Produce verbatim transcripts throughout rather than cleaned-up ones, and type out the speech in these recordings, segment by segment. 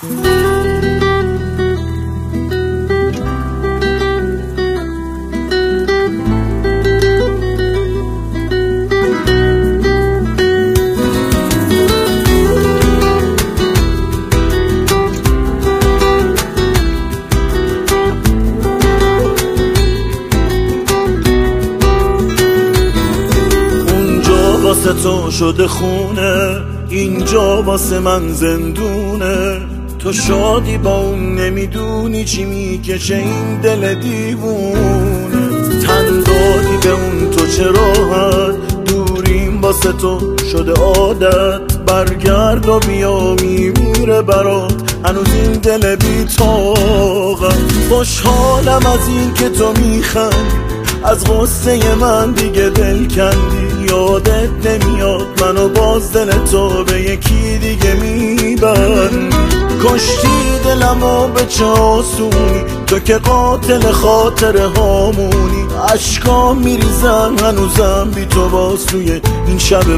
واسه تو شده خونه، اینجا واسه من زندونه. تو شادی با اون نمیدونی چی میکشه این دل دیوونه. تن دادی به اون تو چه راحت، دوریم واسه تو شده عادت. برگرد و بیا میمیره برات هنوز این دل بی طاقت. خوشحالم از این که تو میخندی، از غصه من دیگه دل کندی. یادت نمیاد منو باز دل تو به یکی دیگه میبند. کشتی دلمو به چه آسونی، تو که قاتل خاطره هامونی. عشقام میریزن هنوزم بی تو باز توی این شب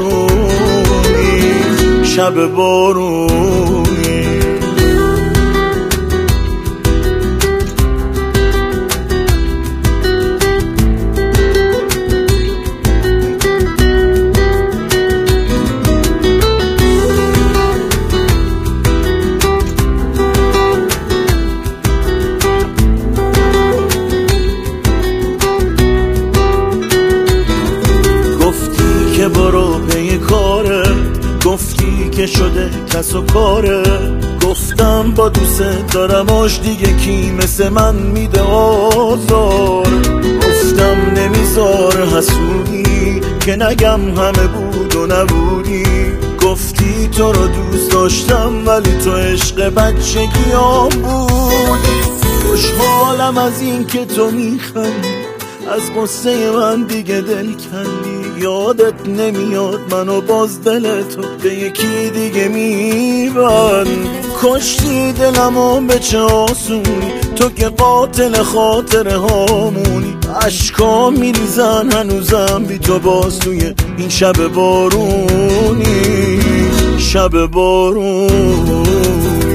بارونی، شب بارونی. برو پی کاره، گفتی که شده کس و کاره. گفتم با دوست دارمش دیگه کی مثل من میده آزار. گفتم نمیذار حسودی که نگم همه بود و نبودی. گفتی تو رو دوست داشتم ولی تو عشق بچگیام بودی. خوشحالم از این که تو میخندی، از قصه من دیگه دل کندی. یادت نمیاد منو باز دل تو به یکی دیگه میبند. کشتی دلمو به چه آسونی، تو که قاتل خاطره هامونی. عشقام میریزن هنوزم بی تو باز توی این شب بارونی، شب بارونی.